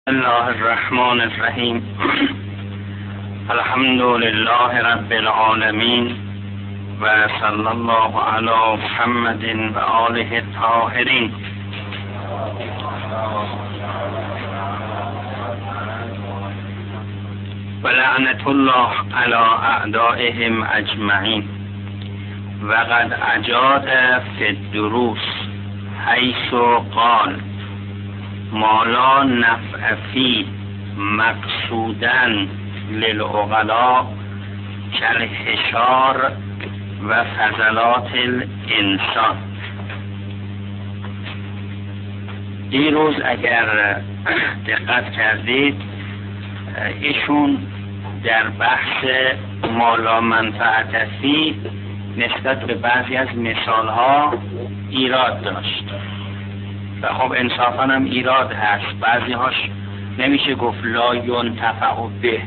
الله الرحمن الرحیم. الحمد لله رب العالمین و صلی الله علی محمد و آله الطاهرین. و لعنت الله علی اعدائهم اجمعین. و قد اجاد فی الدروس حیث قال ما لا نفع فی مقصودا للعقلاء کالحشار و فضلات الانسان. دیروز اگر دقت کردید ایشون در بحث ما لا منفعت فی نسبت به بعضی از مثالها ایراد داشت و خب انصافاً هم ایراد هست. بعضی هاش نمیشه گفت لا ینتفع به.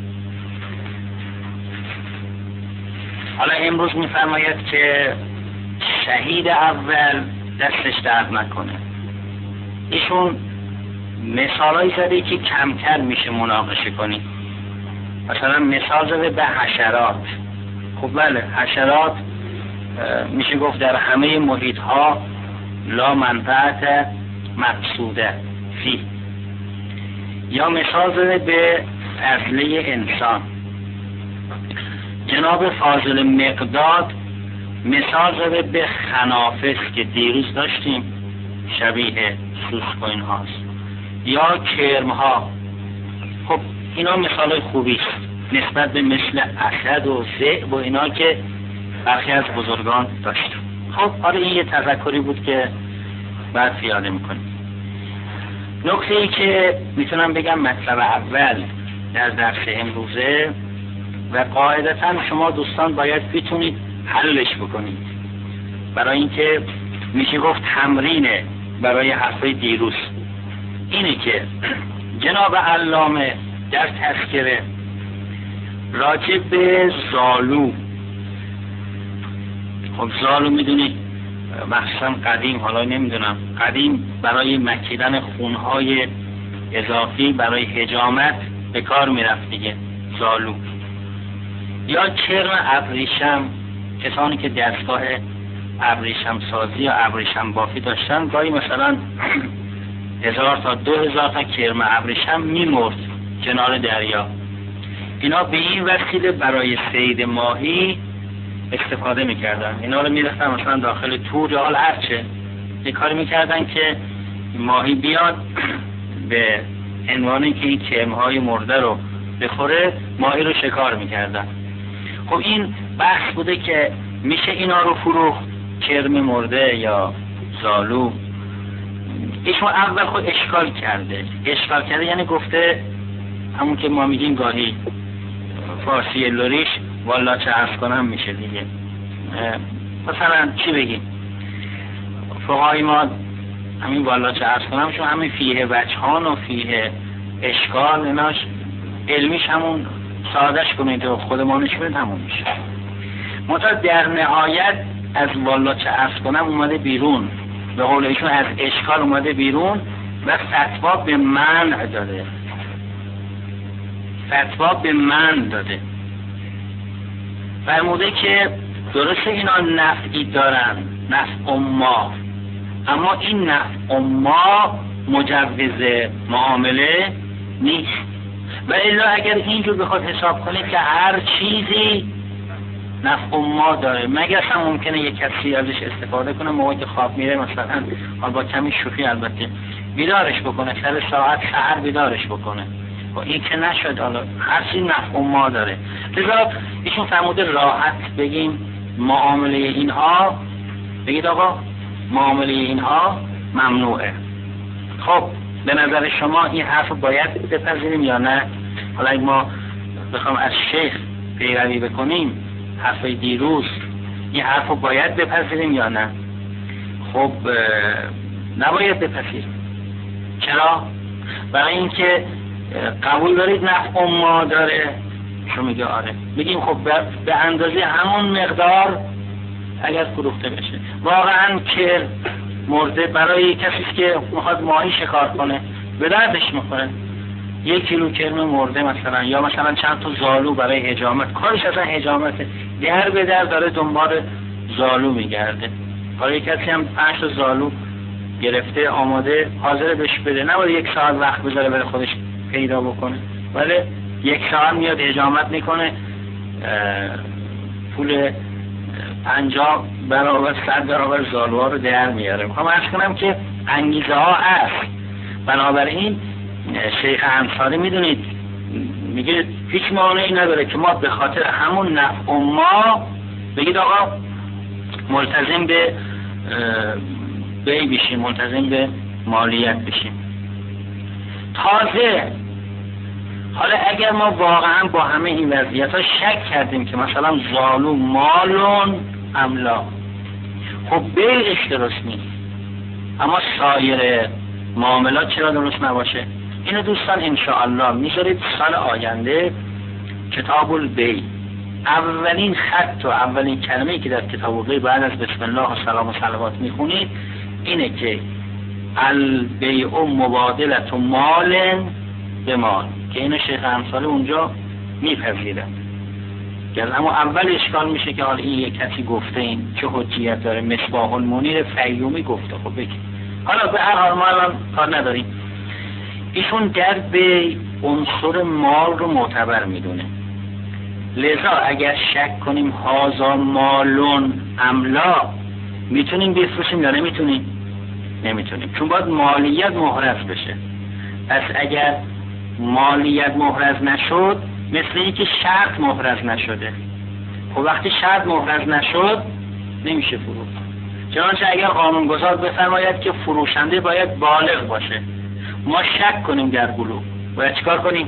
حالا امروز میفرماید که شهید اول دستش درد نکنه. ایشون مثالایی زده که کمتر میشه مناقشه کنی. مثلا مثال زده به حشرات. خب بله، حشرات میشه گفت در همه محیط ها لا منفعت مقصوده فی. یا مثال زده به فضله انسان. جناب فاضل مقداد مثال زده به خنافس که دیروز داشتیم، شبیه سوسک و این هاست. یا کرم ها. خب اینا مثال های خوبی است نسبت به مثل اسد و ذئب و اینا که برخی از بزرگان داشتیم. خب آره، این یه تذکری بود که بعد پیاده میکنیم. نکته ای که میتونم بگم مطلب اول در درس امروزه و قاعدتا شما دوستان باید بتونید حلش بکنید، برای اینکه میشه گفت تمرینه برای حرفای دیروز، اینه که جناب علامه در تذکره راجع به زالو، خب زالو میدونید مخصوصا قدیم، حالا نمیدونم، قدیم برای مکیدن خونهای اضافی برای حجامت به کار میرفت دیگه زالو. یا کرم ابریشم، کسانی که دستگاه ابریشم سازی یا ابریشم بافی داشتن گاهی مثلا 1000 تا 2000 تا کرم ابریشم میمرد کنار دریا. اینا به این وسیله برای صید ماهی استفاده میکردن. اینا رو میرفتن مثلا داخل تور یا حال هرچه یه کاری میکردن که ماهی بیاد به عنوانی که این کرمهای مرده رو بخوره ماهی رو شکار میکردن. خب این بحث بوده که میشه اینا رو فروخت، کرم مرده یا زالو. ایشون اول خود اشکال کرده یعنی گفته همون که ما میگیم گاهی فارسی لوریش والا چه عرض کنم میشه دیگه. مثلا چی بگیم، فقهای ما همین والا چه عرض کنم شون همین فیه وجهان و فیه اشکال ایناش علمیش همون سادش کنید و خودمانش برید همون میشه. منتها در نهایت از والا چه عرض کنم اومده بیرون، به قول ایشون از اشکال اومده بیرون و فتوا به منع داده. فتوا به منع داده، فرموده که درسته اینا نفعی دارن، نفع ما، اما این نفع ما مجوز معامله نیست. و الا اگر اینجور بخواد حساب کنید که هر چیزی نفع ما داره، مگر هم ممکنه یک کسی ازش استفاده کنه موقعی که خواب میره، مثلا با کمی شوخی البته بیدارش بکنه، سر ساعت سحر بیدارش بکنه. و این که نشد، حالا هر چیز نفع ما داره. لذا ایشون فرموده راحت بگیم معامله اینها، بگید آقا معامله اینها ممنوعه. خب به نظر شما این حرف باید بپذیریم یا نه؟ حالا اگه ما بخوام از شیخ پیروی بکنیم، حرف دیروز، این حرف باید بپذیریم یا نه؟ خب نباید بپذیریم. چرا؟ برای اینکه قبول دارید نفع ما داره؟ شما میگه آره. بگیم خب به اندازه همون مقدار اگر فروخته بشه. واقعا مرده برای کسی که میخواد ماهی شکار کنه به دردش میخوره. 1 کیلو کرم مرده مثلا، یا مثلا چند تا زالو برای حجامت، کارش اصلا حجامته، در به در داره دنبال زالو میگرده. حالا کسی هم 5 تا زالو گرفته آماده حاضر بهش بده، نباید 1 ساعت وقت بذاره برای خودش پیدا بکنه، ولی 1 ساعت میاد حجامت میکنه، پول 50 برابر 100 برابر زالوها رو در میاره. میخوام عرض کنم که انگیزه ها هست. بنابراین شیخ انصاری میدونید میگه هیچ مانعی نداره که ما به خاطر همون نفع ما بگید آقا ملتزم به بی بشیم، ملتزم به مالیت بشیم. تازه حالا اگر ما واقعا با همه این وضعیت ها شک کردیم که مثلا زالو مالون املا، خب بیعش درست نیست، اما سایر معاملات چرا درست نباشه؟ اینو دوستان انشاءالله میذارید سال آینده کتاب البیع، اولین خط و اولین کلمه‌ای که در کتاب البیع بعد از بسم الله و سلام و صلوات میخونید اینه که البیع مبادلة مال به مال، که اینو شیخ انصاری اونجا میپذیره. اما اول اشکال میشه که حالا این یک کسی گفته، این چه حجیت داره؟ مصباح المنیر فیومی گفته. خب بگید حالا به هر حال ما الان کار نداریم. ایشون در به عنصر مال رو معتبر میدونه، لذا اگر شک کنیم هازا مالون املا میتونیم بفروشیم یا نمیتونیم؟ نمیتونیم، چون باید مالیت محرز بشه. پس اگر مالیت محرز نشد مثل این که شرط محرز نشده. خب وقتی شرط محرز نشد نمیشه فروخت. چنانچه اگر قانونگذار بفرماید که فروشنده باید بالغ باشه، ما شک کنیم در بلوغ، باید چیکار کنیم؟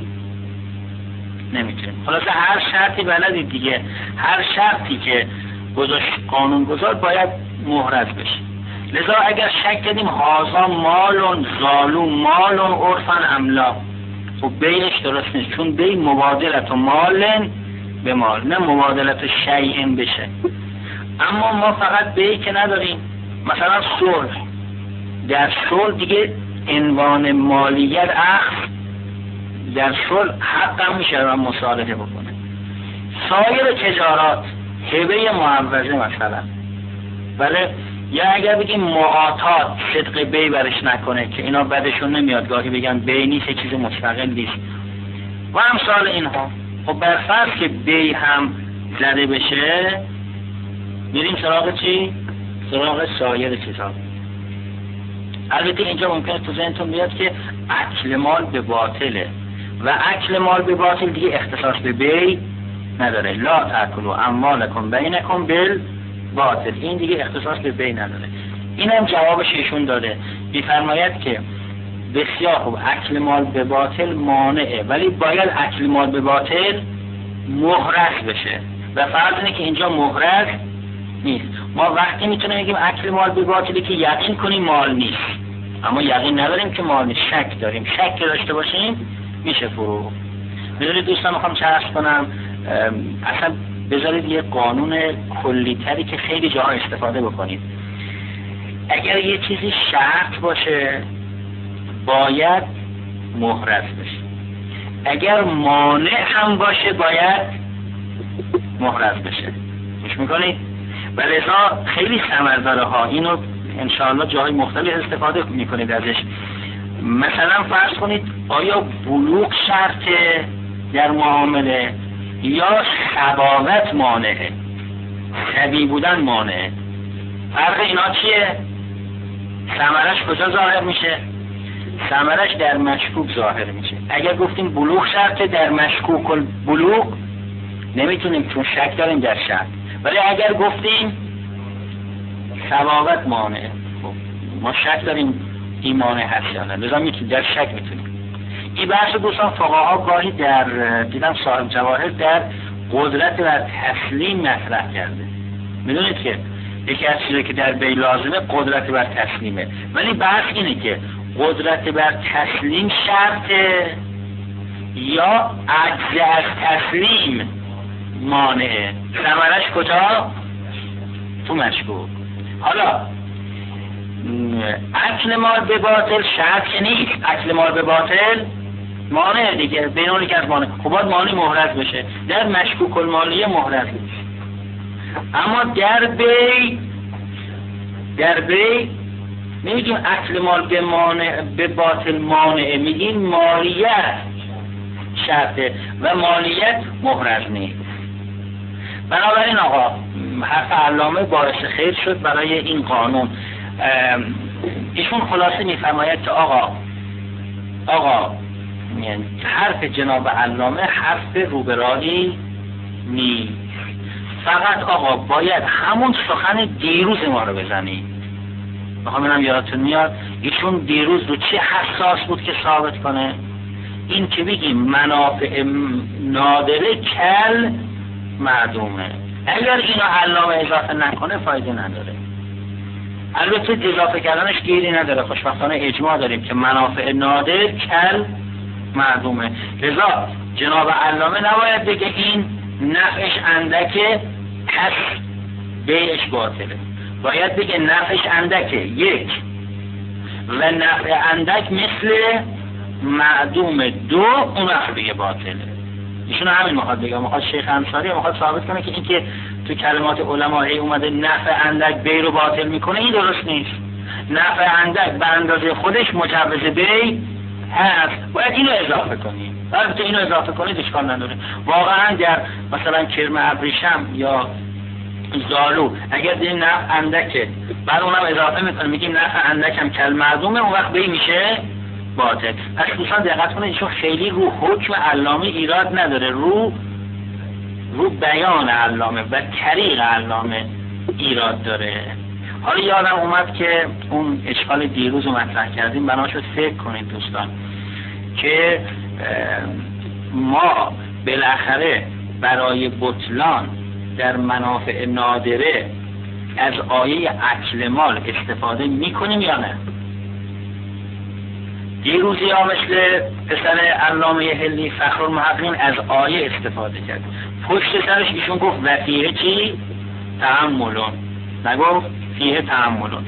نمیتونیم. خلاصه هر شرطی بلدید دیگه، هر شرطی که گذاشت قانونگذار باید محرز بشه. لذا اگر شک کردیم هازا مالون زالو مالون عرفن املا، خب بیعش درست نیست، چون بیع مبادلت و مالن به مال، نه مبادلت شیئن بشه. اما ما فقط بیع که نداریم، مثلا صلح، در صلح دیگه عنوان مالیت اخذ، در صلح حق هم میشه و مصالحه بکنه. سایر تجارات هبه معوضه مثلا، بله، یا اگر بگیم معاطات صدق بی برش نکنه که اینا بدشون نمیاد، گاهی بگن بی نیست، چیز مستقل نیست و امثال اینها. خب برفرض که بی هم زده بشه میریم سراغ چی؟ سراغ سایر چیزها. البته اینجا ممکنه تو ذهنتون بیاد که اکل مال به باطله و اکل مال به باطل دیگه اختصاص به بی نداره. لا تاکلوا اموالکم بینکم بالباطل، این دیگه اختصاص به بی نداره. اینم جوابش ایشون داده، میفرماید که بسیار خوب اکل مال به باطل مانعه، ولی باید اکل مال به باطل محرز بشه و فرض اینه که اینجا محرز نیست. ما وقتی میتونیم بگیم اکل مال به باطلی که یقین کنیم مال نیست، اما یقین نداریم که مال نیست، شک داریم. شک داشته باشیم میشه فروخت. میدونید دوستان، میخوام چه عرض کنم، اصلا بذارید یه قانون کلی تری که خیلی جاها استفاده بکنید. اگر یه چیزی شرط باشه باید محرز بشه، اگر مانع هم باشه باید محرز بشه. گوش میکنید؟ و لذا خیلی ثمرباره ها، اینو انشاءالله جاهای مختلف استفاده میکنید ازش. مثلا فرض کنید آیا بلوغ شرطه در معامله یا سباوت مانعه، سبی بودن مانعه؟ فرق اینا چیه؟ ثمرش کجا ظاهر میشه؟ ثمرش در مشکوک ظاهر میشه. اگر گفتیم بلوغ شرطه در مشکوک البلوغ نمیتونیم چون شک داریم در شرط، ولی اگر گفتیم سباوت مانعه، ما شک داریم این مانع هست یا نه، لذا میتونیم در شک میتونیم. این بحث دوستان فقها گاهی در دیدم صاحب جواهر در قدرت بر تسلیم مطرح کرده. میدونید که یکی از چیزایی که در بی لازمه قدرت بر تسلیمه، ولی بحث اینه که قدرت بر تسلیم شرطه یا عجز از تسلیم مانعه. ثمرش کجا؟ تو مشکوک. حالا اکل مال به باطل شرط که نیست، اکل مال به باطل مانع دیگه، بین اون که از مانع، خب باید مانع محرز بشه، در مشکوک المالیه محرز بشه. اما در بی نمیگیم اصل مال به باطل مانعه، میگیم مالیت شرطه و مالیت محرز نیست. بنابراین آقا حرف علامه باعث خیر شد برای این قانون. ایشون خلاصه میفرماید که آقا یعنی حرف جناب علامه حرف روبرایی نیست، فقط آقا باید همون سخن دیروز ما رو بزنید. میخوام اینم یادتون میاد ایشون دیروز رو چه حساس بود که ثابت کنه؟ این که بگیم منافع نادره کل معدومه. اگر اینو علامه اضافه نکنه فایده نداره. البته اضافه کردنش گیری نداره، خوشبختانه اجماع داریم که منافع نادر کل معدومه. لذا جناب علامه نباید بگه این نفعش اندکه پس بیعش باطله، باید بگه نفعش اندکه یک و نفع اندک مثل معدوم دو، اون وقت بگه باطله. ایشون همین میخواد بگه، میخواد شیخ انصاری میخواد ثابت کنه که این که تو کلمات علما اومده نفع اندک بی رو باطل میکنه، این درست نیست. نفع اندک به اندازه خودش مجوز بی هست، باید اینو اضافه کنی. البته اینو اضافه کنید اشکال نداره. واقعا در مثلا کرم ابریشم یا زالو اگر این نفع اندکه بعد اونم اضافه میکنه میگیم نفع اندک هم کل معدومه، اون وقت بی میشه باطل. خصوصا دقت کنید چون خیلی رو حکم علامه ایراد نداره، رو بیان علامه و طریق علامه ایراد داره. حالا یادم اومد که اون اشکال دیروز رو مطرح کردیم، بناشو فکر کنید دوستان که ما بالاخره برای بطلان در منافع نادره از آیه اکل مال استفاده میکنیم یا نه؟ دیروز یا مثل پسر علامه حلی فخرالمحققین از آیه استفاده کرد، پشت سرش ایشون گفت و فیه چی؟ تحملون، نگفت فیه تحملون.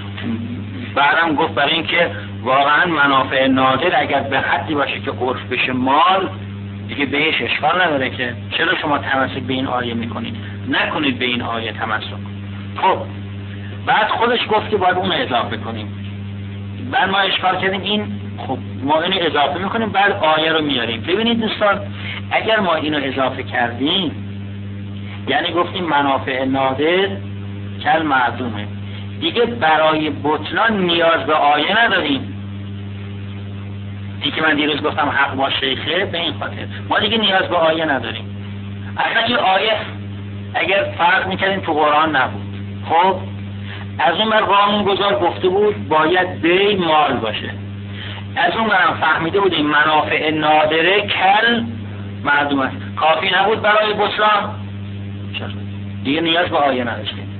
بعدم گفت برای اینکه واقعا منافع نادر اگر به حدی باشه که عرف بشه مال دیگه بهش اشکال نداره که چرا شما تمسک به این آیه میکنید؟ نکنید به این آیه تمسک. خب بعد خودش گفت که باید اون اضافه کنیم، بعد ما اشکال کردیم این، خب ما اینو اضافه میکنیم بعد آیه رو میاریم. ببینید دوستان اگر ما اینو اضافه کردیم یعنی گفتیم منافع نادر کل معدومه، دیگه برای بطلان نیاز به آیه نداریم. دیگه من دیروز گفتم حق با شیخه به این خاطر ما دیگه نیاز به آیه نداریم. اصلا این آیه اگر فرق میکردیم تو قرآن نبود. خب از اون بر قانون گذار گفته بود باید بی مال باشه، از اون برم فهمیده بودیم منافع نادره کل معدوم است، کافی نبود برای بطلان، دیگه نیاز به آیه نداشتیم.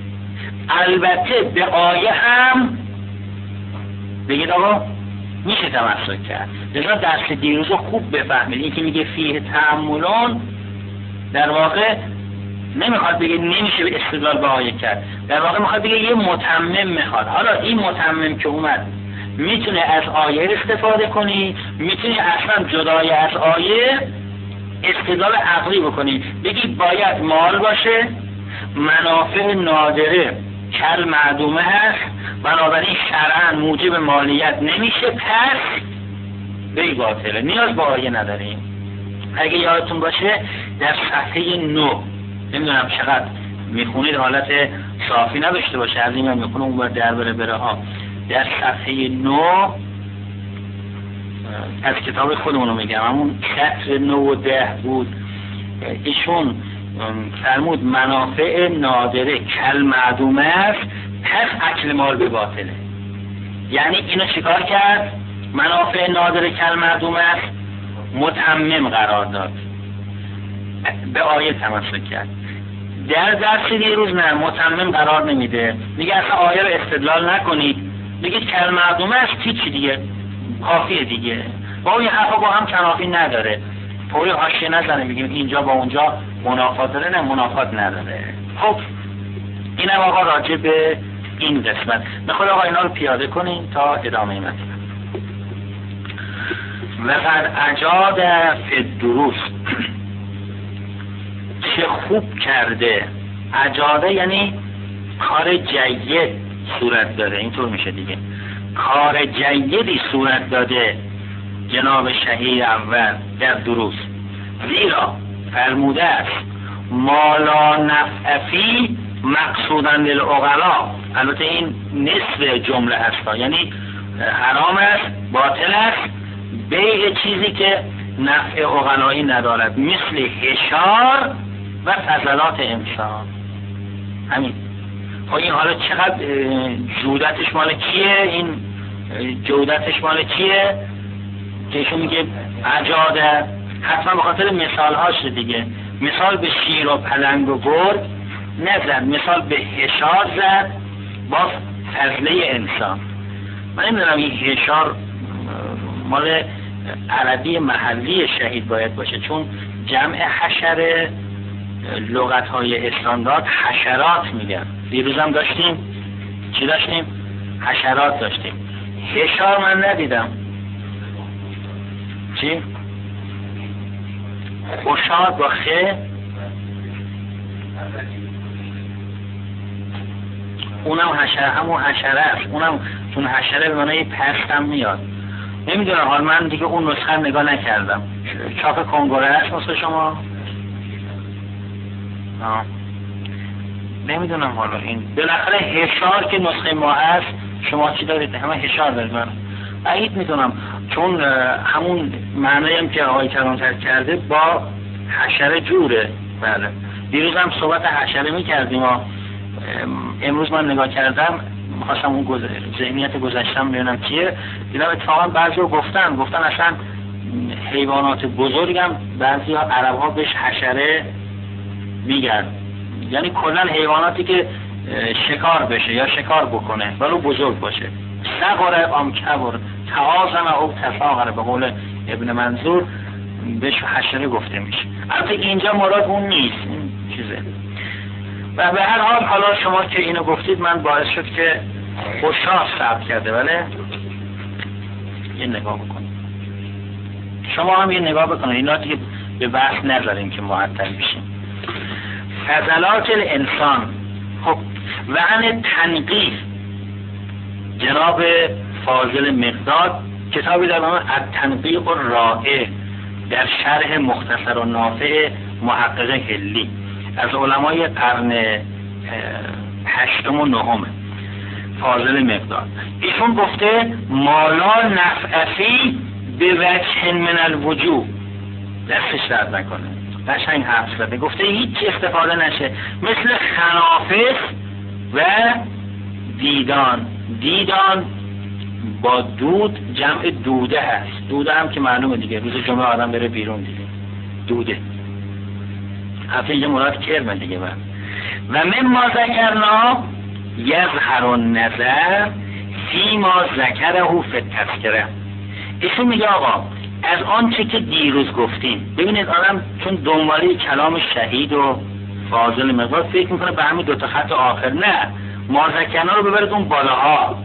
البته به آیه هم بگید آقا میشه تمسک کرد. لذا درس دیروز رو خوب بفهمید، این که میگه فیه تأملون در واقع نمیخواد بگه نمیشه به استدلال به آیه کرد، در واقع میخواد بگه یه متمم میخواد. حالا این متمم که اومد میتونه از آیه استفاده کنی، میتونی اصلا جدای از آیه استدلال عقلی بکنی، بگی باید مال باشه، منافع نادره کل معدومه هست، بنابراین شرعاً موجب مالیت نمیشه، پس بی باطله، نیاز به آیه نداریم. اگه یادتون باشه در صفحه 9 نمیدونم چقدر میخونید حالت صافی نداشته باشه، از این من میخونه اون بر در بره ها، در صفحه 9 از کتاب خودمونو میگم، همون سطر 9 و 10 بود، ایشون فرمود منافع نادره کل معدومه است پس اکل مال به باطله. یعنی اینو چیکار کرد؟ منافع نادره کل معدومه است متمم قرار داد، به آیه تمسک کرد. در درس دیروز نه، متمم قرار نمیده، میگه اصلا آیه رو استدلال نکنید، بگید کل معدومه است هیچ دیگه کافیه دیگه، با این حرفا با هم تنافی نداره، پوری حاشیه نزنه بگیم اینجا با اونجا منافات داره، نه منافات نداره. خب اینم آقا راجع به این قسمت. میخواد آقا اینا رو پیاده کنیم تا ادامه مطلب. و قد اجاد فی الدروس، چه خوب کرده. اجاده یعنی کار جید صورت داده، اینطور میشه دیگه. کار جیدی صورت داده جناب شهید اول در دروس، زیرا فرموده است ما لا نفع فی مقصودا للعقلا. البته این نصف جمله هست، یعنی حرام است، باطل است بیع چیزی که نفع عقلایی ندارد، مثل حشار و فضلات انسان. همین. خب این حالا چقدر جودتش مال کیه؟ این جودتش مال کیه که ایشون میگه اجاده؟ حتما به خاطر مثال هاش دیگه. مثال به شیر و پلنگ و گرگ نزد، مثال به حشار زد با فضله انسان. من نمیدونم این حشار مال عربی محلی شهید باید باشه، چون جمع حشره لغت های استاندارد حشرات میگن. دیروزم داشتیم چی داشتیم؟ حشرات داشتیم. حشار من ندیدم. چی؟ خوشار با خه، اونم حشره، همون حشره است. اونم چون حشره به معنی پست هم میاد. نمیدونم، حال من دیگه اون نسخه نگاه نکردم. چاپ کنگره هست نسخه شما؟ نمیدونم حالا این بالاخره حشار که نسخه ما هست. شما چی دارید؟ همه حشار دارید. من بعید میدونم، چون همون معنی هم که آقای کلانتر کرده با حشره جوره. بله دیروز هم صحبت حشره میکردیم. امروز من نگاه کردم، خواستم اون ذهنیت گذشتم ببینم چیه. دیدم اتفاقا بعضی رو گفتن اصلا حیوانات بزرگ هم بعضی ها عرب ها بهش حشره میگن، یعنی کلا حیواناتی که شکار بشه یا شکار بکنه ولو بزرگ باشه. صغر ام کبر تعاظم او تصاغر به قول ابن منظور بهش حشره گفته میشه. البته اینجا مراد اون نیست، این چیزه. و به هر حال حالا شما که اینو گفتید من باعث شد که خوشحال ثبت کرده. بله یه نگاه بکنید، شما هم یه نگاه بکنید، اینا دیگه به بحث نذاریم که معطل بشیم. فضلات الانسان. خب و عن تنقیح، جناب فاضل مقداد کتابی در نام التنقیح الرائع در شرح مختصر و نافع محقق هلی از علمای قرن 8 و 9 فاضل مقداد. ایشون گفته مالا نفعفی به وجه من الوجوه، دستش درد نکنه، قشنگ حرف زده. گفته هیچ استفاده نشه، مثل خنافس و دیدان. دیدان با دود جمع دوده هست. دوده هم که معلومه دیگه، روز جمعه آدم بره بیرون دیگه دوده. حتی اینجا مراد کرمه دیگه. و من ما ذکرنا یظهر النظر فی ما ذکره فی التذکره. ایشون میگه آقا از آنچه که دیروز گفتیم، ببینید آدم چون دنباله کلام شهید و فاضل مقداد فکر میکنه به همین دوتا خط آخر. نه، ما ذکرنا رو ببرید اون بالاها،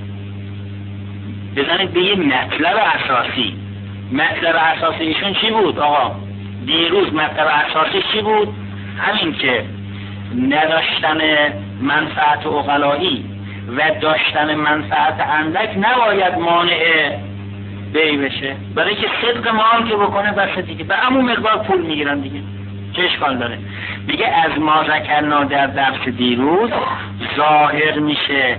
بزنید به یه مطلب اساسی. مطلب اساسی ایشون چی بود آقا؟ دیروز مطلب اساسی چی بود؟ همین که نداشتن منفعت عقلایی و داشتن منفعت اندک نباید مانع بی بشه. برای که صدق مال که بکنه بس دیگه، به همون مقدار پول میگیرن دیگه، چه اشکال داره؟ میگه از ما ذکرنا در درس دیروز ظاهر میشه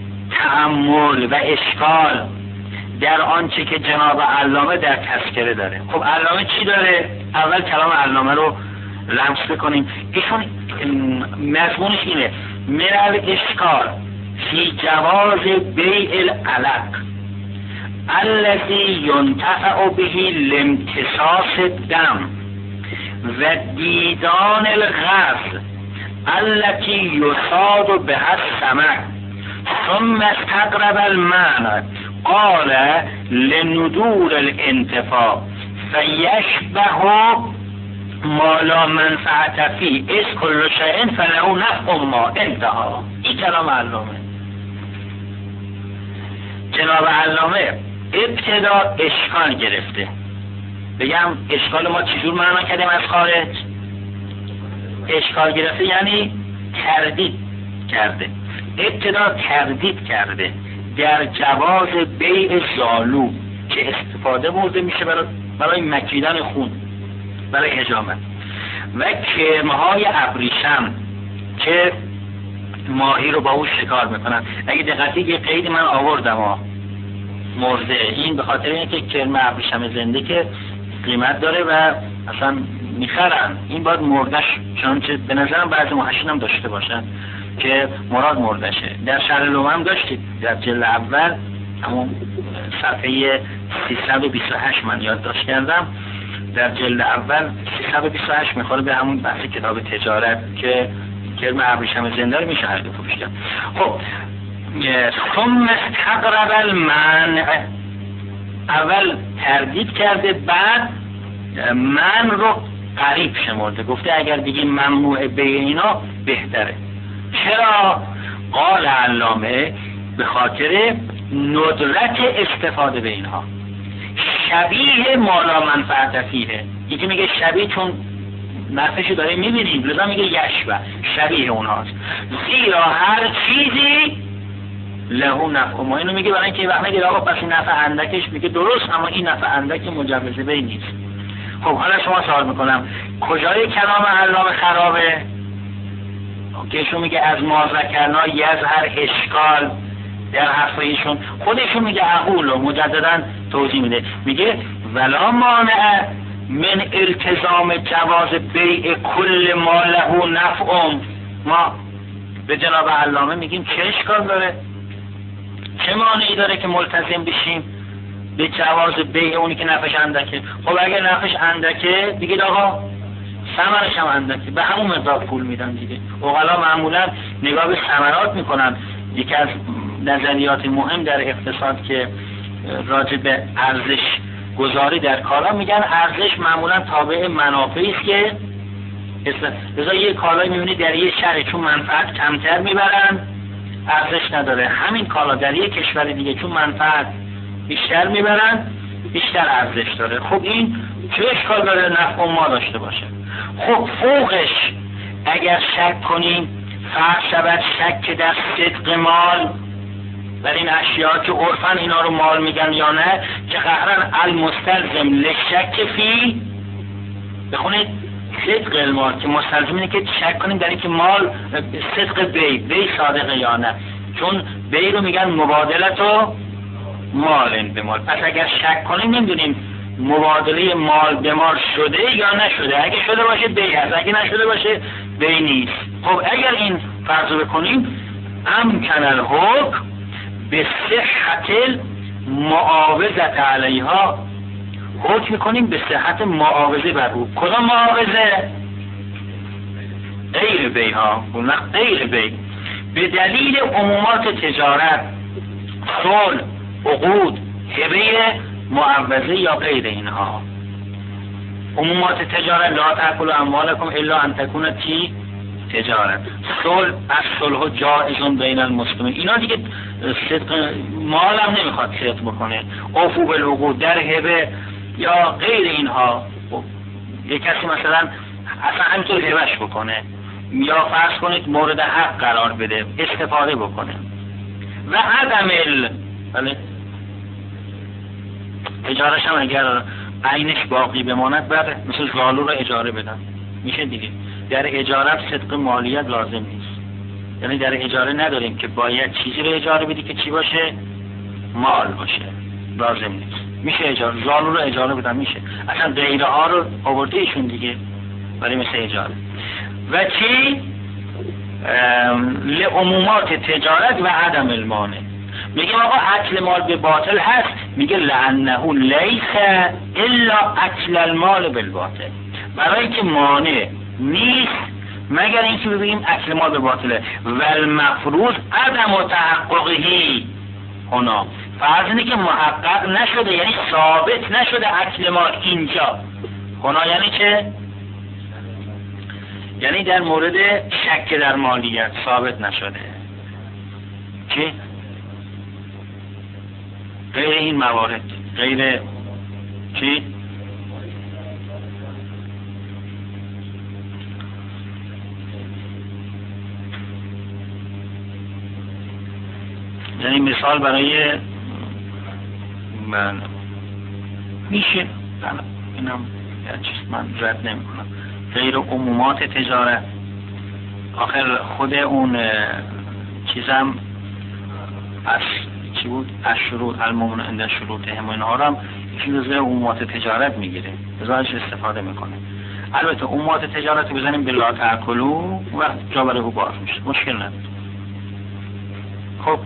تأمل و اشکال در آنچه که جناب علامه در تذکره داره. خب علامه چی داره؟ اول کلام علامه رو لمس بکنیم. ایشون مضمونش اینه: من اشکال فی جواز بیع العلق الذی ینتفع به لامتصاص الدم و دیدان الغرض التي یصاد بها السمع ثم استقرب المعنى قال لندور الانتفاع فیشبه ما لا منفعت فی از کل شیء فله نفع ما انتهى. این کلام علامه. جناب علامه ابتدا اشکال گرفته، بگم اشکال ما چجور معنا کردیم از خارج؟ اشکال گرفته یعنی تردید کرده، ابتدا تردید کرده در جواز بیع زالو که استفاده برده میشه برای مکیدن خون، برای حجامت، و کرمهای ابریشم که ماهی رو با او شکار میکنن. اگه دقتی یه قید من آوردم مرده، این به خاطر اینه که کرم ابریشم زنده که قیمت داره و اصلا میخرن، این باید مردش، چنانچه به نظرم بعضی محشین هم داشته باشن که مراد مردشه. در شرح لومه هم داشتید در جلد اول همون صفحه 328 من یادداشت کردم، در جلد اول 328 میخوره به همون بحث کتاب تجارت که کرم ابریشم زنده رو میشه خرید و فروش کرد. خب ثم استقرب المنع، اول تردید کرده، بعد من رو قریب شمرده، گفته اگر بگیم ممنوع بیع اینا بهتره. چرا؟ قال علامه به خاطر ندرت استفاده به اینها، شبیه مالا منفعت فیه. یکی میگه شبیه چون نفعشو داره میبینیم، لذا میگه یشبه، شبیه اونهاست. زیرا هر چیزی له نفع، ما اینو میگه برای اینکه وقت نگیر آقا پس این نفع اندکش، میگه درست، اما این نفع اندک مجوز بی نیست. خب حالا شما سوال میکنم کجای کلام علامه خرابه؟ که ایشون میگه از ما ذکرنا یظهر اشکال در حرف ایشون، خودشون میگه اقول و مجددا توضیح میده، میگه ولا مانع من التزام جواز بیع کل ما له نفع. ما به جناب علامه میگیم چه اشکال داره، چه مانعی داره که ملتزم بشیم به جواز بیع اونی که نفعش اندکه؟ خب اگر نفعش اندکه دیگه آقا ثمرش هم اندکه، به همون مقدار پول میدن دیگه. عقلا معمولا نگاه به ثمرات میکنن. یکی از نظریات مهم در اقتصاد که راجع به ارزش گذاری در کالا، میگن ارزش معمولا تابع منافعی است که مثلا یه کالایی میبینی در یه شهر چون منفعت کمتر میبرن ارزش نداره، همین کالا در یه کشور دیگه چون منفعت بیشتر میبرن بیشتر ارزش داره. خب این چه اشکال داره نفع ما داشته باشه؟ خب فوقش اگر شک کنیم فرق شود شک در صدق مال و این اشیاء که عرفاً اینا رو مال میگن یا نه، که قهرن المستلزم لشک فی، بخونید صدق المال که مستلزم اینه که شک کنیم در اینکه مال صدق بی صادقه یا نه، چون بی رو میگن مبادلت و مال به مال. پس اگر شک کنیم نمیدونیم مبادله مال به مال شده یا نشده، اگه شده باشه بی هست، اگه نشده باشه بی نیست. خب اگر این فرض بکنیم امکن الحکم به صحت معاوضت علیها، حکم میکنیم به صحت معاوضه بر او. کدام معاوضه؟ غیر بی ها، غیر بی، به دلیل عمومات تجارت، صلح، عقود، هبه معوضه یا غیر اینها. عمومات تجارت لا تأکلوا اموالکم الا ان تکون تجارت، صلح از صلح جائز بین المسلمین، اینا دیگه صدق مال هم نمیخواد صدق بکنه. عفو بالعقود در هبه یا غیر اینها، یک کسی مثلا اصلا همینطور هبهش بکنه یا فرض کنید مورد حق قرار بده استفاده بکنه. و عدم بله اجارش هم اگر عینش باقی بماند بعد مثل زالو رو اجاره بدن میشه دیگه. در اجارت صدق مالیت لازم نیست، یعنی در اجاره نداریم که باید چیزی رو اجاره بدی که چی باشه؟ مال باشه، لازم نیست، میشه اجاره. زالو رو اجاره بدن میشه، اصلا غیره ها رو آورده ایشون دیگه برای مثل اجاره. و چی؟ لعمومات تجارت و عدم المانع. میگه آقا اکل مال به باطل هست، میگه لعنه لیس الا اکل المال بالباطل، برای که مانع نیست مگر اینکه ببینیم اکل مال به باطله. و المفروض عدم تحققهی، هنا فرض اینه که محقق نشده، یعنی ثابت نشده اکل مال اینجا. هنا یعنی چه؟ یعنی در مورد شک در مالیت ثابت نشده. چی؟ غیر این موارد، غیر چی؟ یعنی مثال برای من میشه، اینم یه چیز من رد نمی کنم، غیر عمومات تجارت. آخر خود اون چیزم از چی بود؟ از شروط المؤمن عند شروطهم و اینها رو هم چیز عمومات تجارت میگیره، ازش استفاده میکنه. البته عمومات تجارت رو بزنیم به لا تأکلوا وقت جا برای او باز میشه، مشکل نداره. خب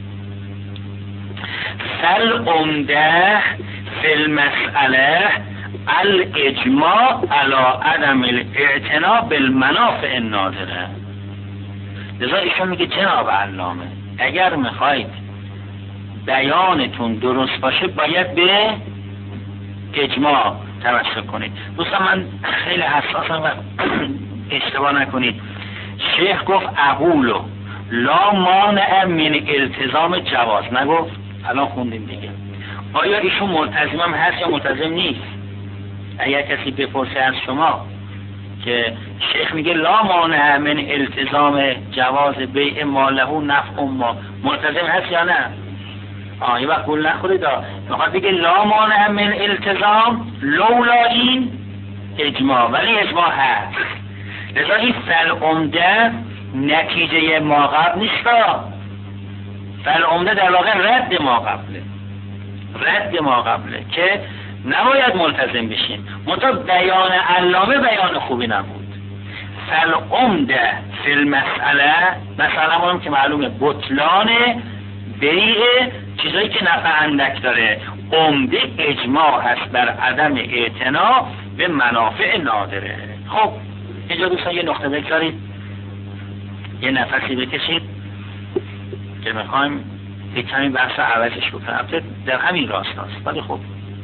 فالعمده فی المسئله الاجماع علی عدم الاعتنا بالمنافع النادره. لذا ایشون میگه جناب علامه اگر میخواید بیانتون درست باشه باید به اجماع توسل کنید. دوستان من خیلی حساسم و اشتباه نکنید. شیخ گفت اقولو لا مانع من التزام جواز، نگفت؟ الان خوندیم دیگه. آیا ایشون ملتزم هم هست یا ملتزم نیست؟ اگر کسی بپرسه از شما که شیخ میگه لا مانع من التزام جواز بیع ما له نفع ما، ملتزم هست یا نه؟ یه وقت گول نخورید. میخواد بگه لا مانع من التزام لولا این اجماع، ولی اجماع هست. لذا این فالعمده نتیجه ما قبل نیست. فالعمده در واقع رد ما قبله، رد ما قبله که نباید ملتزم بشین. منتها بیان علامه بیان خوبی نبود. فالعمده فی المسئله، مثلا هم که معلومه بطلان بیع چیزایی که نفع اندک داره، عمده اجماع هست بر عدم اعتنا به منافع نادره. خب اینجا دوستان یه نقطه بگذارید، یه نفسی بکشید که میخوایم یک کمی بحث عوضش بکنم، در همین راست هست. ولی خب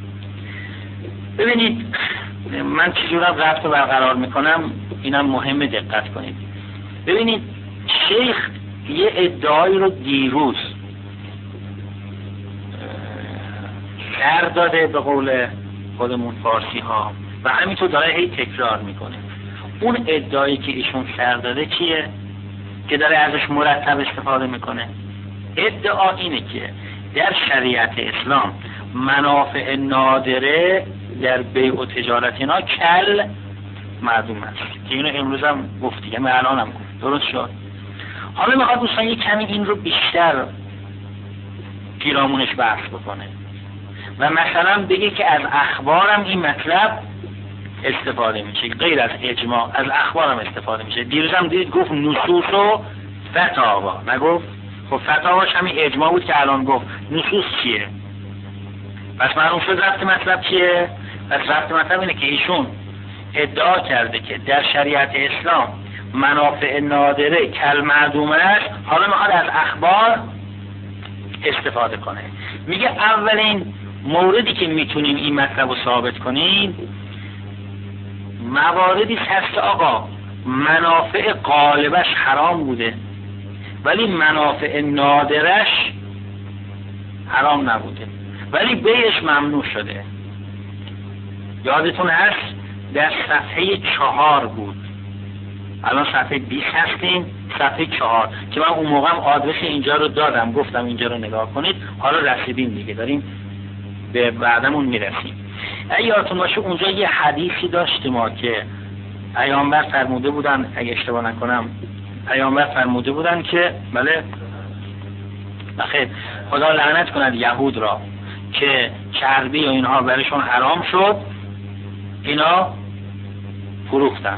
ببینید من چجورم ربط رو برقرار میکنم، اینم مهمه دقت کنید. ببینید شیخ یه ادعایی رو دیروز سر داده به قول خودمون فارسی ها و همینطور داره هی تکرار میکنه. اون ادعایی که ایشون سر داده چیه که داره ازش مرتب استفاده میکنه؟ ادعا اینه که در شریعت اسلام منافع نادره در بیع و تجارت اینا کل معدوم است که اینو امروز هم گفتی، یعنی الان هم گفت، درست شد. حالا میخواد دوستان یک کمی این رو بیشتر پیرامونش بحث بکنه و مثلا بگه که از اخبارم این مطلب استفاده میشه، غیر از اجماع از اخبارم استفاده میشه. دیروز هم دید گفت نصوص و فتاوا، نگفت؟ خب فتاواش همین اجماع بود که الان گفت. نصوص چیه؟ پس معلوم شد ربط مطلب چیه؟ پس ربط مطلب اینه که ایشون ادعا کرده که در شریعت اسلام منافع نادره کل معدومه است، حالا میخواد از اخبار استفاده کنه. میگه اولین موردی که میتونیم این مطلب رو ثابت کنیم مواردی هست که آقا منافع غالبش حرام بوده ولی منافع نادرش حرام نبوده ولی بیعش ممنوع شده. یادتون هست در صفحه 4 بود، الان صفحه 20 هستیم، صفحه 4 که من اون موقع آدرس اینجا رو دادم، گفتم اینجا رو نگاه کنید. حالا رسیدیم دیگه، داریم به بعدمون میرسیم. یادتون باشه اونجا یه حدیثی داشتیم ما که پیامبر فرموده بودن، اگه اشتباه نکنم پیامبر فرموده بودن که بله بخیر خدا لعنت کند یهود را که چربی و اینها برشون حرام شد، اینا فروختن،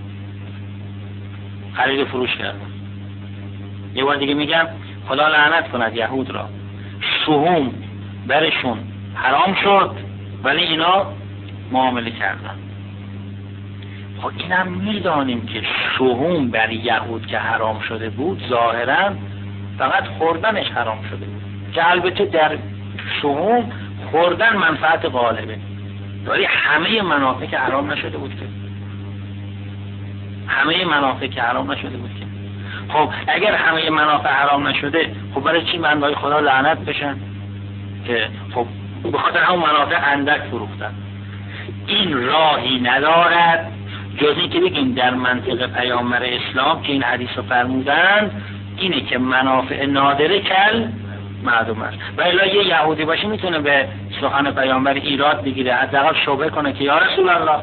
خرید و فروش کردن. یه بار دیگه میگم خدا لعنت کند یهود را، شحوم برشون حرام شد ولی اینا معامله کردن. خب اینم میدانیم که شحوم برای یهود که حرام شده بود ظاهرا فقط خوردنش حرام شده بود، که البته در شحوم خوردن منفعت غالبه، ولی همه منافع که حرام نشده بود که، همه منافع که حرام نشده بود که. خب اگر همه منافع حرام نشده، خب برای چی بنده‌های خدا لعنت بشن؟ که خب به خاطر همون منافع اندک فروختن. این راهی ندارد جز این که بگیم در منطق پیامبر اسلام که این حدیث رو فرمودن اینه که منافع نادره کل معدوم است. و الا یه یهودی باشه میتونه به سخن پیامبر ایراد بگیره، حداقل شبهه کنه که یا رسول الله،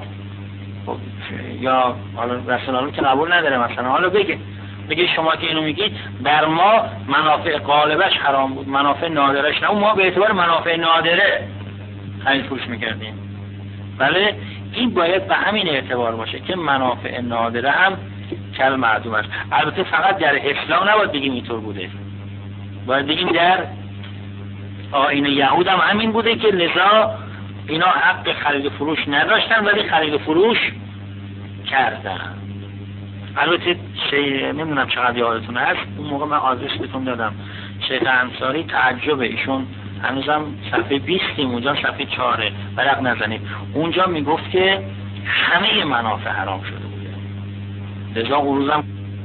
یا حالا رسول الله که قبول نداره مثلا، حالا بگه شما که اینو میگید بر ما منافع غالبش حرام بود، منافع نادرش نه، ما به اعتبار منافع نادره خرید فروش میکردیم. بله این باید به همین اعتبار باشه که منافع نادره هم کل معدوم است. البته فقط در اسلام نباید بگیم اینطور بوده، باید بگیم در آیین یهود هم همین بوده که لذا اینا حق خرید فروش نداشتن ولی خرید فروش کردن. البته نمیدونم چقدر یادتون هست، اون موقع من آدرس بهتون دادم، شیخ انصاری تعجب ایشون هنوزم صفحه 20 اونجا صفحه 4 برق نزنید، اونجا میگفت که همه منافع حرام شده بوده، لذا اون روزم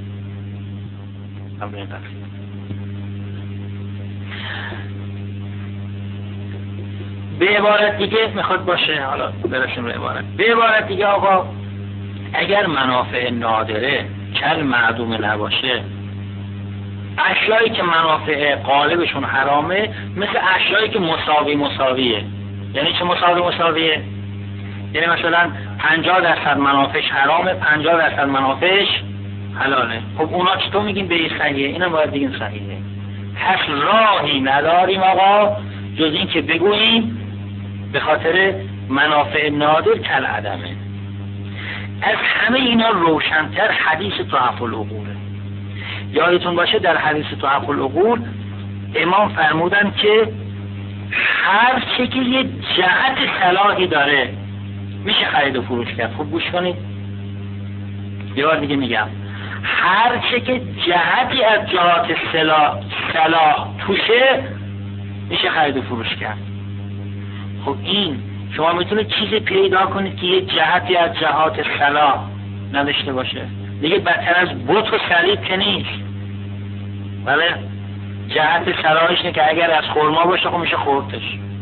به عبارت دیگه میخواد باشه. حالا برسیم به عبارت. به عبارت دیگه آقا اگر منافع نادره کل معدوم نباشه، اشیایی که منافع غالبشون حرامه مثل اشیایی که مساویه. یعنی چه مساویه؟ یعنی مثلا 50% منافعش حرامه، 50% منافعش حلاله. خب اونا چطور میگیم به این صحیحه؟ اینا باید بگیم صحیحه. پس راهی نداریم آقا جز این که بگوییم به خاطر منافع نادر کل عدمه. از همه اینا روشن‌تر حدیث تحف العقوله. یادتون باشه در حدیث تحف العقول امام فرمودن که هر چه که یه جهت صلاحی داره میشه خرید و فروش کرد. خوب گوش کنید، یه بار دیگه میگم، هر چه که جهتی از جهات صلاح توشه میشه خرید و فروش کرد. خب این شما میتونه چیزی پیدا کنید که یه جهتی از جهات صلاح نداشته باشه؟ دیگه بدتر از بت و صلیب که نیست. بله جهت صلاحش اینه که اگر از خرما باشه خب میشه خوردش،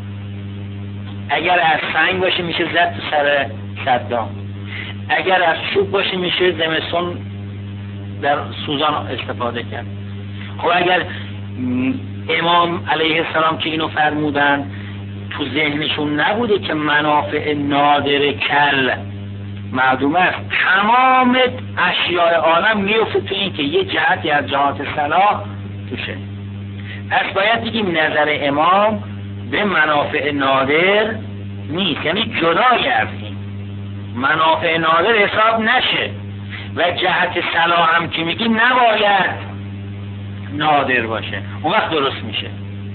اگر از سنگ باشه میشه زد تو سر صدام، اگر از چوب باشه میشه زمستون در سوزان استفاده کرد. خب اگر امام علیه السلام که اینو فرمودن تو ذهنشون نبوده که منافع نادر کل معدوم است، تمام اشیاء عالم میفته تو این که یه جهتی از جهات صلاح توشه. پس باید بگیم نظر امام به منافع نادر نیست، یعنی جدای از این منافع نادر حساب نشه و جهت صلاح هم که میگیم نباید نادر باشه، اون وقت درست میشه.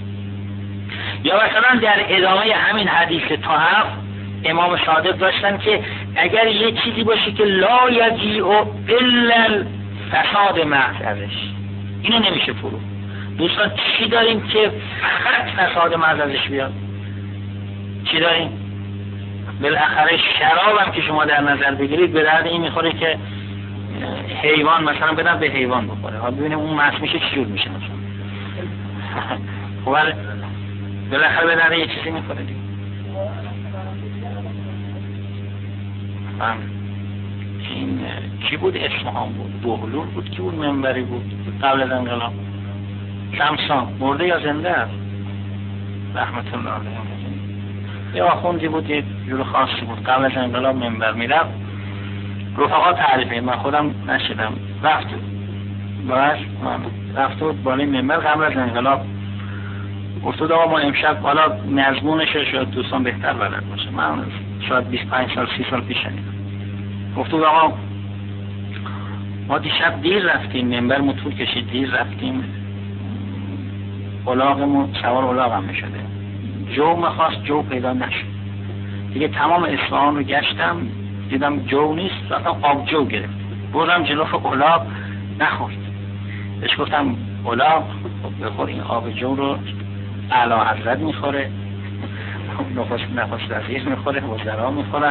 یا مثلا در ادامه همین حدیث تحف امام صادق داشتن که اگر یه چیزی باشه که لا یجیء الا فساد محض ازش، اینو نمیشه فرو. دوستان چی داریم که فقط فساد محض ازش بیاد؟ چی داریم؟ بالاخره شراب هم که شما در نظر بگیرید به درد این میخوره که حیوان مثلا بدن به حیوان بخوره، ها ببینیم اون مس میشه چی جور میشه مثلا. خب بالاخره به درد یه چیزی میخوره دیگه. این کی بود؟ اصفهان بود، بهلول بود، کی بود منبری بود قبل از انقلاب؟ شمسان مرده یا زنده است؟ رحمت الله علیه. یه آخوندی بود یه جور خاصی بود قبل از انقلاب منبر میرفت، رفقا تعریفه من خودم نشدم، رفت بود بالای منبر قبل از انقلاب، گفتود آقا ما امشب حالا مضمونش شاید دوستان بهتر بلد باشه، من شاید 25 سال 30 سال پیش شنیدم، گفتود آقا ما دیشب دیر رفتیم، منبرمون طول کشید، دیر رفتیم، الاغمون سوار الاغ هم میشده، جو مخواست، جو پیدا نشد دیگه، تمام اصفهان رو گشتم دیدم جو نیست، رفتم آب جو گرفت، بردم جلوف الاغ، نخورد، بهش گفتم الاغ بخور این آب جو رو اعلی حضرت میخوره، نخست وزیر میخوره، وزرا میخورن،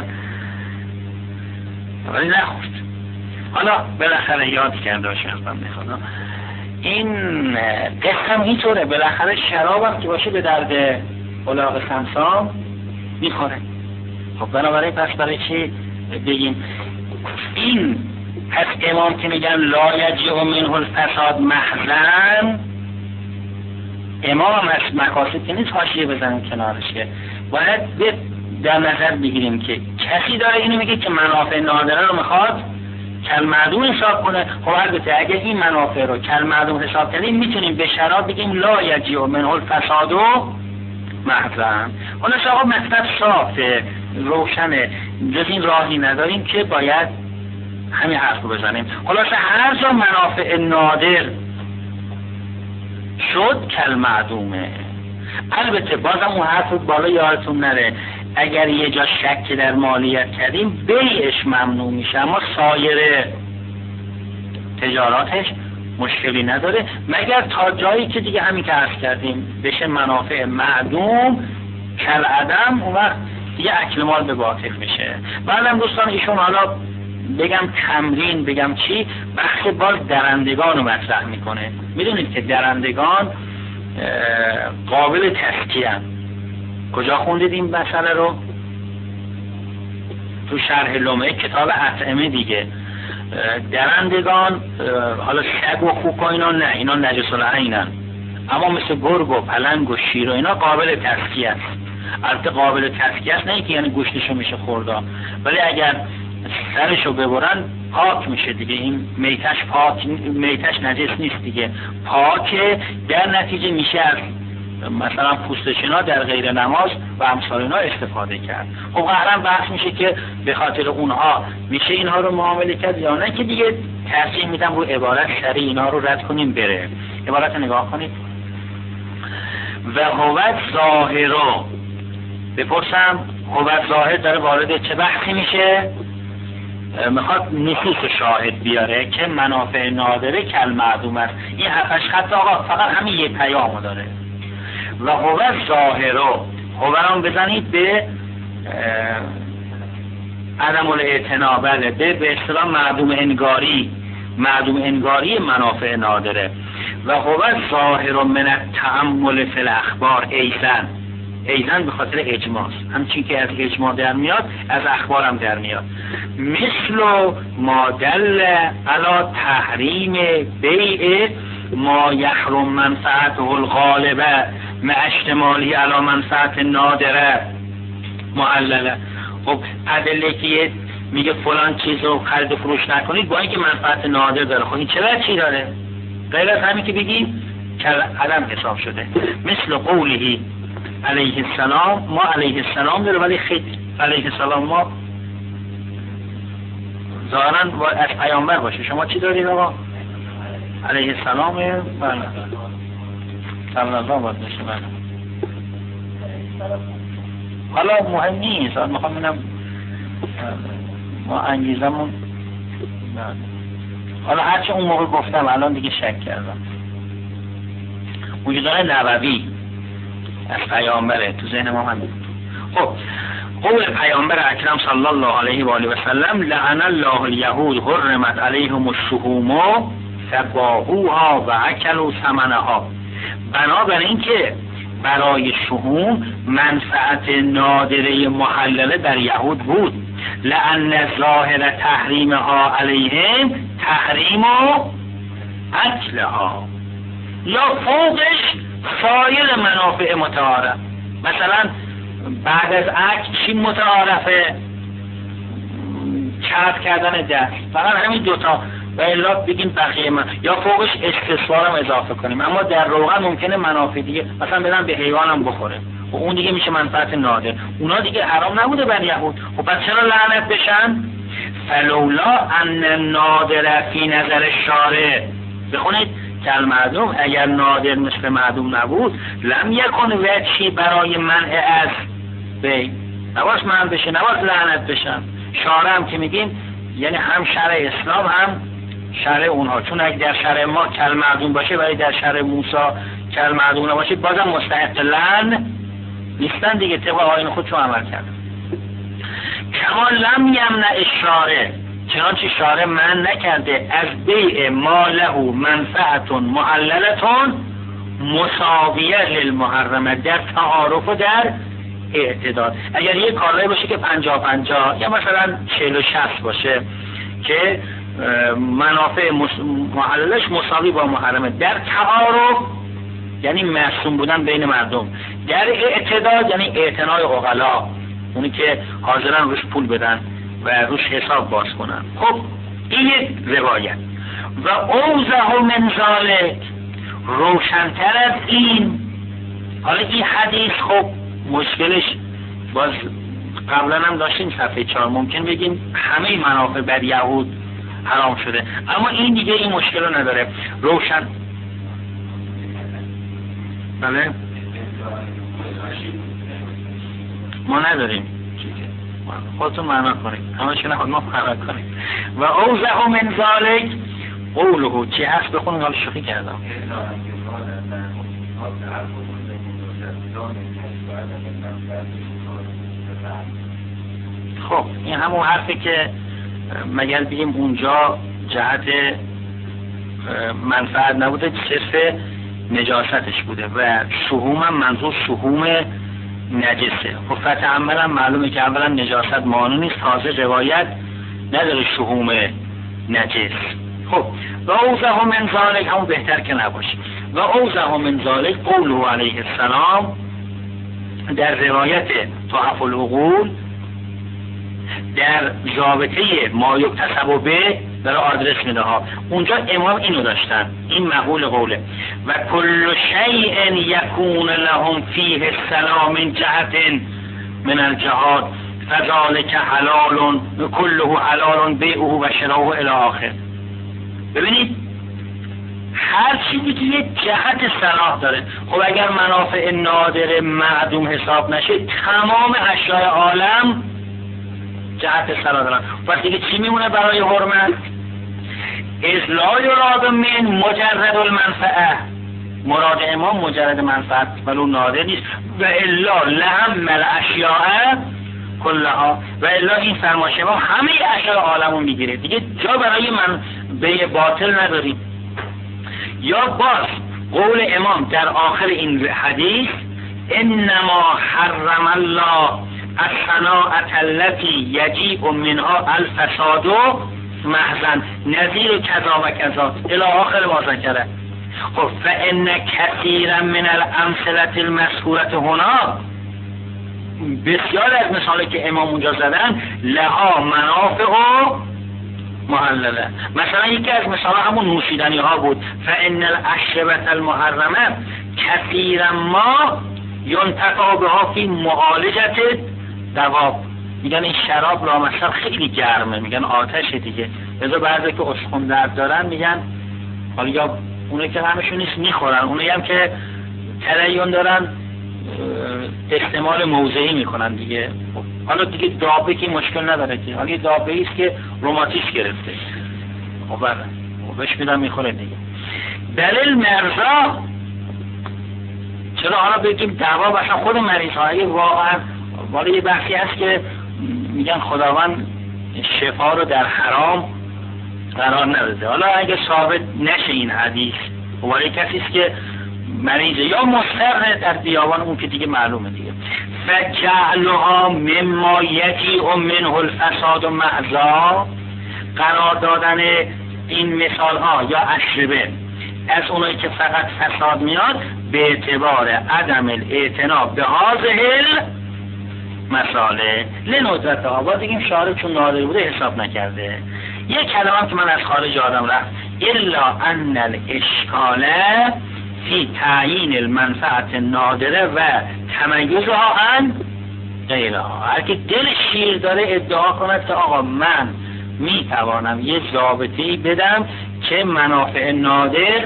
ولی نخورد. حالا بالاخره یاد کرده باشه ازم میخوادم این قسم اینطوره، بالاخره شراب هم که باشه به درد الاغ سمسام میخوره. خب بنابراین پس برای چی بگیم این؟ پس امام که میگن لا یجیء منه الفساد محضاً، امام هم از مقاصد که نیست حاشیه بزنیم کنارش، که باید در نظر بگیریم که کسی داره اینو میگه که منافع نادره رو میخواد کالمعدوم حساب کنه. خب البته اگه این منافع رو کالمعدوم حساب کنیم میتونیم به شراب بگیم لا یجیء منه الفساد محضاً. حالا آقا مطلب صافه روشنه، جز این راهی نداریم که باید همین حرف رو بزنیم. خلاصه هر جا منافع نادر شد کالمعدومه. البته بازم اون حرف بالا یادتون نره، اگر یه جا شک در مالیت کردیم بیعش ممنوع میشه، اما سایر تجاراتش مشکلی نداره، مگر تا جایی که دیگه همین که عرض کردیم بشه منافع معدوم کالعدم، اون وقت دیگه اکل مال به باطل میشه. بعدم دوستان ایشون حالا بگم تمرین بگم چی، بخش باز درندگان رو مطرح میکنه. میدونید که درندگان قابل تزکیه هستند. کجا خوندید این مسئله رو؟ تو شرح لمعه کتاب اطعمه دیگه. درندگان حالا شگ و خوک و اینا نه، اینا نجس العینن، اما مثل گرگ و پلنگ و شیر و اینا قابل تزکیه است. البته قابل تزکیه است نه که یعنی گوشتشو میشه خوردا، ولی اگر سرشو ببرن پاک میشه دیگه. این میتش پاک، میتش نجس نیست دیگه، پاکه. در نتیجه میشه از مثلا پوستشنا در غیر نماز و امثال اینا استفاده کرد. خب قهرم بحث میشه که به خاطر اونها میشه اینها رو معامله کرد یا نه، که دیگه ترجیح میدم رو عبارت سری اینا رو رد کنیم بره. عبارت رو نگاه کنید. و هوت ظاهرو، بپرسم هوت ظاهر داره وارد چه بحثی میشه؟ میخواد نصوص شاهد بیاره که منافع نادره کالمعدوم است. این هفتش خط آقا فقط همین یه پیامو داره. و هو ظاهرو، هو بزنید به عدم الاعتنا، بله به اصطلاح معدوم انگاری منافع نادره. و هو ظاهر من التأمل فی الاخبار ایزن به خاطر اجماع، همچین که از اجماع در میاد از اخبار هم در میاد. مثل ما دل علی تحریم بیع ما یحرم منفعته الغالبه مع اشتمالی علی منفعت نادره معلله. خب ادله که میگه فلان چیز رو خرید و فروش نکنید با اینکه منفعت نادر داره، خب این چرا چی داره؟ غیر از همین که بگیم عدم حساب شده. مثل قوله علیه السلام، ما علیه السلام داره ولی خیلی علیه السلام ما ظاهراً از پیامبر باشه. شما چی دارید آقا؟ علیه السلام بله صلی الله باید بشه. بله حالا مهم نیست، میخوام ببینم ما انگیزمون حالا هرچه اون موقع گفتم الان دیگه شک کردم. وجودان نبوی از پیامبره تو ذهن ما همین. خب قول پیامبر اکرم صلی الله علیه و آله و سلم لعن الله الیهود حرمت علیهم الشحوم فباعوها و اکلوا ثمنها. بنابراین که برای شحوم منفعت نادره محلله در یهود بود. لعن ظاهر تحریمها علیهم تحریم اکلها، یا فوقش سایر منافع متعارف. مثلا بعد از اکل چی متعارفه؟ چرب کردن دست، فقط همین دوتا و الا بگیم بقیه من، یا فوقش استصوارم اضافه کنیم. اما در روغن ممکنه منافع دیگه مثلا بدن به حیوانم بخوره و اون دیگه میشه منفعت نادر، اونا دیگه حرام نبوده بر یهود. خب پس چرا لعنت بشن؟ فلولا ان نادر فی نظر شارع، بخونید کالمعدوم، اگر نادر مثل معدوم نبود لم یکن وجهی برای منع از بی، نباش منع بشه، نباش لعنت بشن. شارع هم که میگیم یعنی هم شرع اسلام هم شرع اونها، چون اگه در شرع ما کالمعدوم باشه ولی در شرع موسی کالمعدوم نباشه بازم مستحق لعن نیستن دیگه، طبق آیین خودشون عمل کردن. کما لم یمنع الشارع، چنانچه شارع من نکرده از بیع ما له منفعت معللتون مساویه للمحرمه در تعارف و در اعتدال. اگر یک کالای باشه که 50-50 یا مثلا 40-60 باشه که منافع محللش مساوی با محرمه در تعارف یعنی معصوم بودن بین مردم، در اعتداد یعنی اعتنای عقلا، اونی که حاضرن روش پول بدن و روش حساب باز کنن. خب این یک روایت. و اوضح من ذلک، روشنتر از این، حالا این حدیث خب مشکلش باز قبلا هم داشتیم صفحه 4، ممکن بگیم همه منافع بر یهود حرام شده، اما این دیگه این مشکل رو نداره. روشن بله ما نداریم، خودتون معنا کنید، همه چی نخواد ما معنا کنیم. و اوضح من ذلک قوله، چی هست بخونیم، حالا شوخی کردم. خب این همون حرفی که مگر بگیم اونجا جهت منفعت نبوده، صرف نجاستش بوده و شحوم هم منظور شحوم نجسه. خب فتح عمل هم معلومه که اولا نجاست مانع نیست، تازه روایت نداره شحوم نجس. خب و اوضح من ذلک، همون بهتر که نباشه. و اوضح من ذلک قوله علیه السلام در روایت تحف العقول در ضابطه ما یکتسب به در آدرس میده ها، اونجا امام اینو داشتن، این مقول قوله. و کل شیء یکون لهم فیه السلام من جهت من الجهاد فذلک حلال کله حلال بیعه و شراؤه الی آخر. ببینید هر چیزی که یه جهت صلاح داره، خب اگر منافع نادر معدوم حساب نشه، تمام اشیاء عالم جهت صلاح دارن. پس دیگه چی میمونه برای حرمت؟ اذ لا یراد من مجرد المنفعه، مراد امام مجرد منفعت ولو نادر نیست. و الا لهم الاشیاء کلها، و الا این فرمایش امام همه اشیاء عالمو میگیره، دیگه جا برای من به باطل نداریم. یا باز قول امام در آخر این حدیث انما حرم الله الصناعة التي یجیء منها الفساد محضاً نظیر کذا و کذا الی آخر ما ذکره. خب فان کثیرا من الامثله المذکوره هنا، بسیار از مثالی که امام اونجا زدن لها منافع و محلله. مثلا یکی از مثالا همون نوشیدنی ها بود، فان الاشربة المحرمه کثیرا ما ینتفع بها فی معالجه دواب. میگن این شراب را مثلا خیلی گرمه، میگن آتشه دیگه، لذا بعضی که استخوان درد دارن میگن حالا یا اونه که همشون نیست میخورن، اونه هم که تلیون دارن استعمال موضعی میکنن دیگه. حالا دیگه دابه که مشکل نداره که، حالا یه دابه ایست که روماتیسم گرفته، خب بله بهش میدن میخوره دیگه. دلیل مرضا، چرا حالا بگیم دعوا باشن خود مریض های واقعا، ولی یه بحثی هست که میگن خداوند شفا رو در حرام قرار نداده. حالا اگه ثابت نشه این حدیث، ولی کسی است که مریضه یا مضطر در بیابان، اون که دیگه معلومه دیگه. فجعلها مما یجیء منه الفساد و محضا، قرار دادن این مثال ها یا اشربه از اونایی که فقط فساد میاد به اعتبار عدم الاعتنا به هذه مساله لندرت ها. باید بگیم شارع چون نادر بوده حساب نکرده. یک کلمه که من از خارج آدم رفت، الا ان الاشکال فی تعیین المنفعت نادره و تمیزها عن غیرها. هر که دل شیر داره ادعا کند که آقا من میتوانم یه ضابطه‌ای بدم که منافع نادر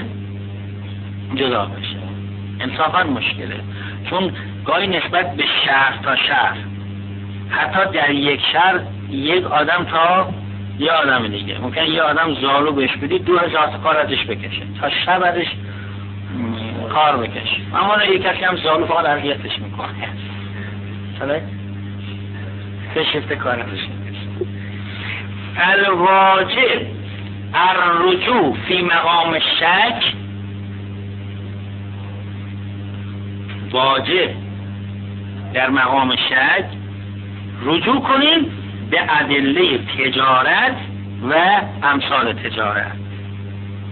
جدا بشه، انصافا مشکله. چون گاهی نسبت به شهر تا شهر، حتی در یک شهر یک آدم تا یه آدم دیگه، ممکن یه آدم زالو بهش بدی 2000 کار ازش بکشه تا شب ازش کار بکشه، اما یک کسی هم زالو فقط اذیتش میکنه، ساله سه شفت کار ازش میکشه. الواجب الرجوع فی مقام شک، واجب در مقام شک رجوع کنیم به ادله تجارت و امثال تجارت.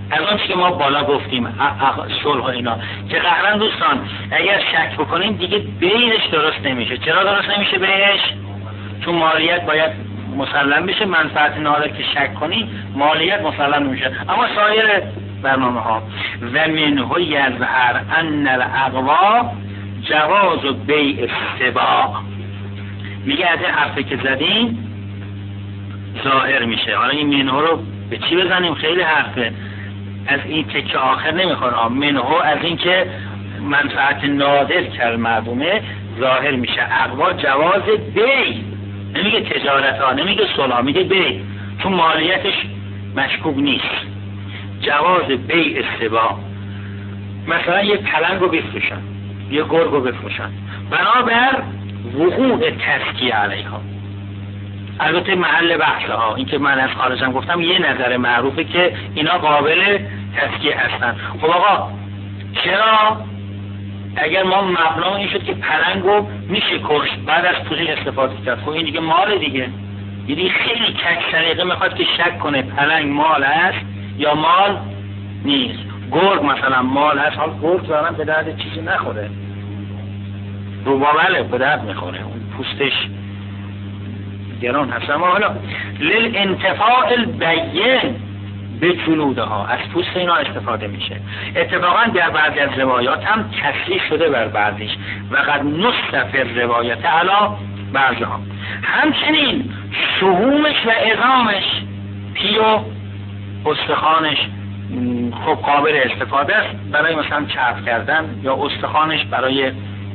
از اون که ما بالا گفتیم صلح و اینا که قهرن دوستان اگر شک بکنیم دیگه بیعش درست نمیشه. چرا درست نمیشه بیعش؟ چون مالیت باید مسلم بشه، منفعت نادر که شک کنی مالیت مسلم نمیشه. اما سایر برنامه ها و منه یظهر ان الاقوا جواز بیع السباع، میگه از این حرفی که زدیم ظاهر میشه. حالا این منه رو به چی بزنیم؟ خیلی حرفه، از این تکه آخر نمیخوره. منه از این که منفعت نادر کل معدومه ظاهر میشه. اقوا جواز بیع، نمیگه تجارت ها، نمیگه صلح، میگه بیع، چون مالیتش مشکوک نیست. جواز بیع السباع، مثلا یه پلنگ رو بفروشن، یه گرگ رو بفروشن، بنابر وقوع تزکیه علیها. البته محل بحث ها این که من از خارجم گفتم یه نظر معروفه که اینا قابل تزکیه هستن. خب آقا چرا اگر ما مبنا این شد که پلنگو میشه کشت بعد از پوزش استفاده کرد، خب این دیگه مال دیگه. یعنی خیلی کج طریقه میخواد که شک کنه پلنگ مال است یا مال نیست. گرگ مثلا مال هست، حال گرگ ظاهرا به درد چیزی نخوره، روبابله به درد میخوره، اون پوستش گران هست. اما حالا للانتفاع البین به جلودها، از پوست اینا استفاده میشه. اتفاقا در بعضی از روایات هم تصریح شده بر بعضیش و قد نصف روایت علا بعضها. همچنین شحومش و عظامش، پی و استخوانش خب قابل استفاده است برای مثلا چرخ کردن، یا استخوانش برای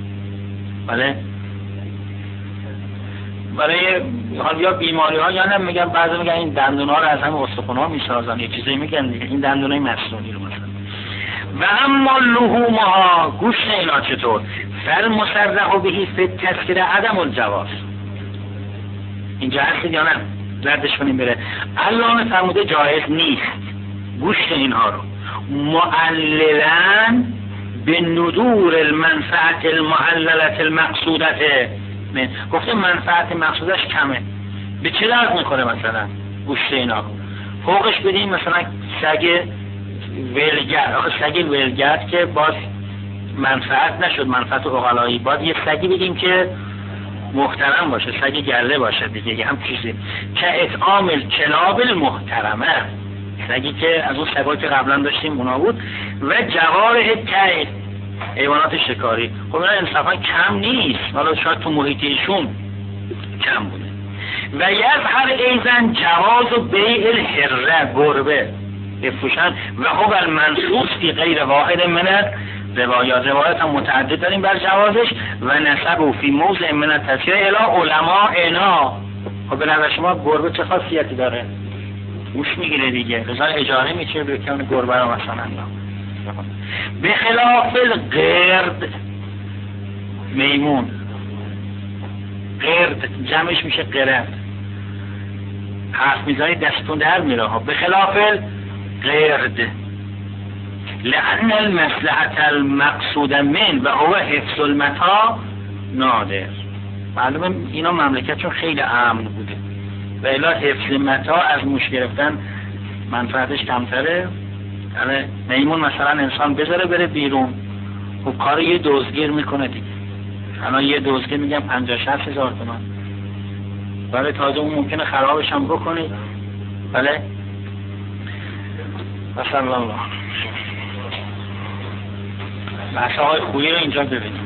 حال یا بیماری ها، یا نه میگن بعضی میگن این دندون ها رو از همه استخوان ها میسازن، یه چیزی میگن دیگه، این دندون های مصنوعی رو مثلا. و اما لحوم ها، گوشت اینا چطور؟ فالمصرح بهی فی التذکره عدم الجواز. اینجا هستید یا نه؟ ردش کنیم بره. علامه فرموده جایز نیست گوشت اینها رو معللاً به ندور المنفعت المعللت المقصودته. گفته منفعت مقصودش کمه، به چه درد میخوره مثلا گوشت اینا؟ فوقش بدیم مثلا سگ ولگرد. آخه سگ ولگرد که باز منفعت نشد، منفعت عقلایی. باید یه سگی بگیم که محترم باشه، سگ گله باشه دیگه، هم چیزی که اطعام الکلاب المحترمه، سگی که از اون سگایی که قبلا داشتیم اونا بود. و جوارح طیر، حیوانات شکاری. خب اینا انصافا کم نیست، حالا شاید تو محیط ایشون کم بوده. و یظهر ایضا جواز و بیع الحره، گربه بفروشن. و هو المنصوص فی غیر واحد من روایات هم متعدد داریم بر جوازش. و نسبه فی موضع من التذکره الی علماءنا. خب به نظر شما گربه چه خاصیتی داره؟ گوش میگیره دیگه، رضا اجاره میشه به کم گربه رو مثلا. به خلاف القرد، میمون، قرد جمعش میشه قرد، حرف میزنی دستتون در میره ها. به خلاف القرد لأن المصلحة المقصود من و هو حفظ المتاع نادر. معلومه اینا مملکتشون خیلی امن بوده و الا حفظ متاع از موش گرفتن منفعتش کمتره. یعنی میمون مثلا انسان بذاره بره بیرون، خب کار یه دزدگیر میکنه دیگه. الان یه دزدگیر میگم 50-60 هزار تومان، بله تازه اون ممکنه خرابش هم بکنه. بله مثلا الله بحث های خویی رو اینجا ببینیم.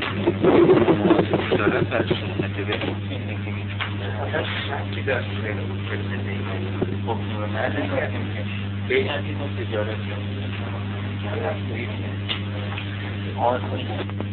تجارت